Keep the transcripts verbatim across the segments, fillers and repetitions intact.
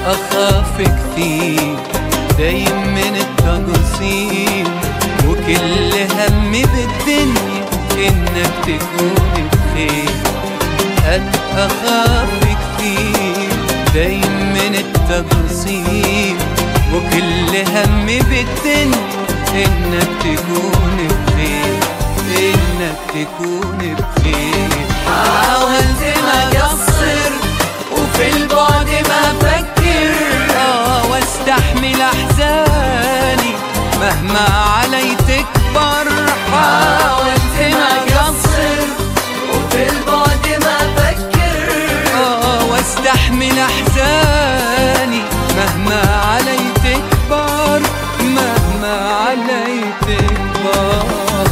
أخاف كتير دايم من التقصير، وكل همي بالدنيا إنك تكون بخير. أنا أخاف كتير دايم من التقصير، وكل همي بالدنيا إنك تكون بخير، إنك تكون بخير. حاولت ما أقصر وفي البعد ما أفكر، آه واستحمل أحزاني مهما علي تكبر. حاولت ما أقصر وفي البعد ما أفكر، آه واستحمل أحزاني مهما علي تكبر، مهما علي تكبر.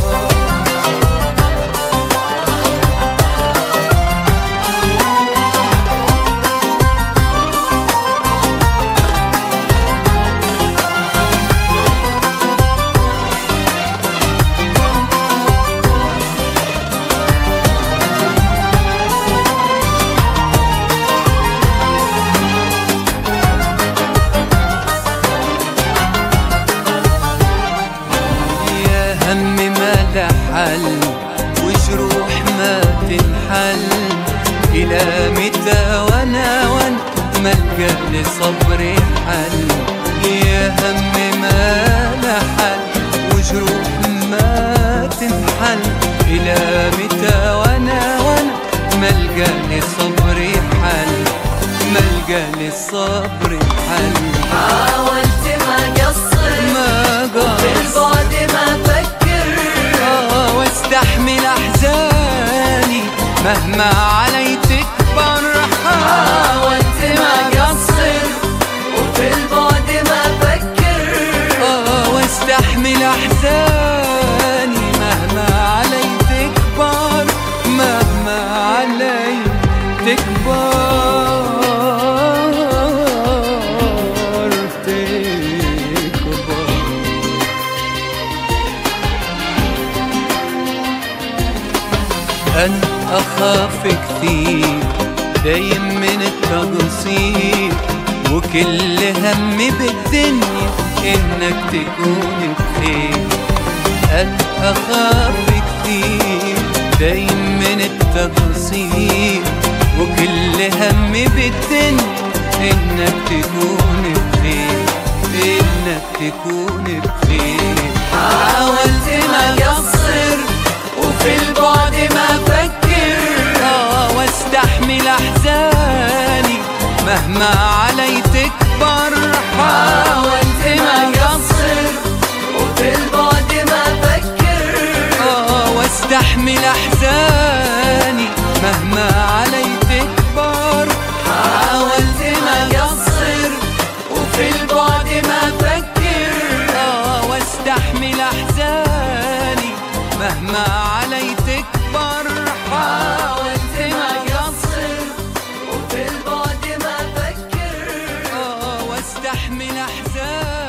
همي ما له حل وجروح ما تنحل، إلى متى وانا وانا ملقى لصبري حل. يا همي ما له حل وجروح ما تنحل، إلى متى وانا وانا ملقى لصبري حل، ملقى لصبري حل. حاولت ما أقصر ما وفي البعد ما أفكر، واستحمل أحزاني مهما علي تكبر. حاولت ما أقصر وفي البعد ما أفكر، آه واستحمل أحزاني مهما علي تكبر، مهما علي تكبر تكبر. أنا أخاف كثير دايم من التقصير، وكل همي بالدنيا إنك تكون بخير. أنا أخاف كثير دايم من التقصير، وكل همي بالدنيا إنك تكون بخير، إنك تكون بخير. حاولت ما أقصر وفي البعد ما أفكر، آه واستحمل أحزاني مهما علي تكبر. حاولت ما أقصر وفي البعد ما أفكر، آه واستحمل أحزاني مهما علي تكبر. حاولت ما أقصر وفي البعد ما أفكر، آه واستحمل أحزاني مهما علي تكبر. حاولت ما أقصر وفي البعد ما أفكر، آه واستحمل أحزاني